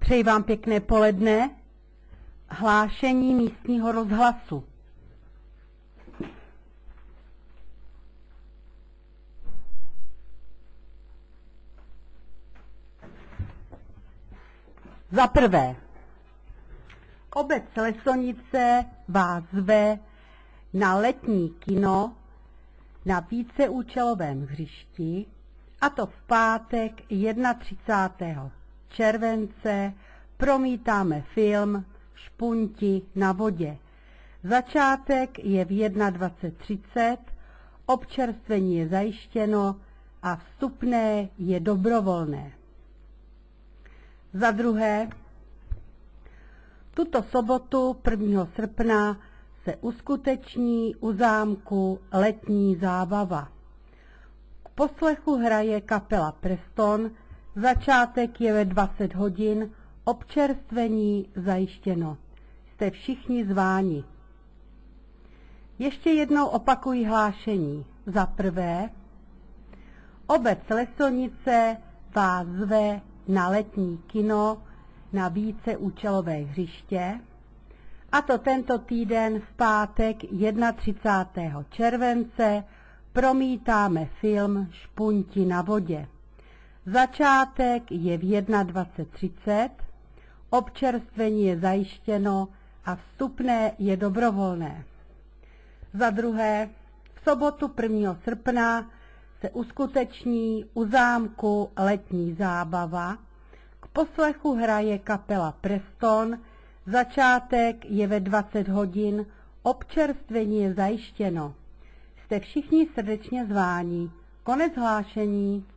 Přeji vám pěkné poledne. Hlášení místního rozhlasu. Za prvé, obec Lesonice vás zve na letní kino na víceúčelovém hřišti, a to v pátek 31. července promítáme film Špunti na vodě. Začátek je v 21:30, občerstvení je zajištěno a vstupné je dobrovolné. Za druhé, tuto sobotu 1. srpna se uskuteční u zámku letní zábava. K poslechu hraje kapela Preston, začátek je ve 20 hodin, občerstvení zajištěno. Jste všichni zváni. Ještě jednou opakuji hlášení. Za prvé, obec Lesonice vás zve na letní kino na víceúčelové hřiště, a to tento týden v pátek 31. července promítáme film Špunti na vodě. Začátek je v 21:30, občerstvení je zajištěno a vstupné je dobrovolné. Za druhé, v sobotu 1. srpna se uskuteční u zámku letní zábava. K poslechu hraje kapela Preston, začátek je ve 20 hodin, občerstvení je zajištěno. Jste všichni srdečně zváni. Konec hlášení.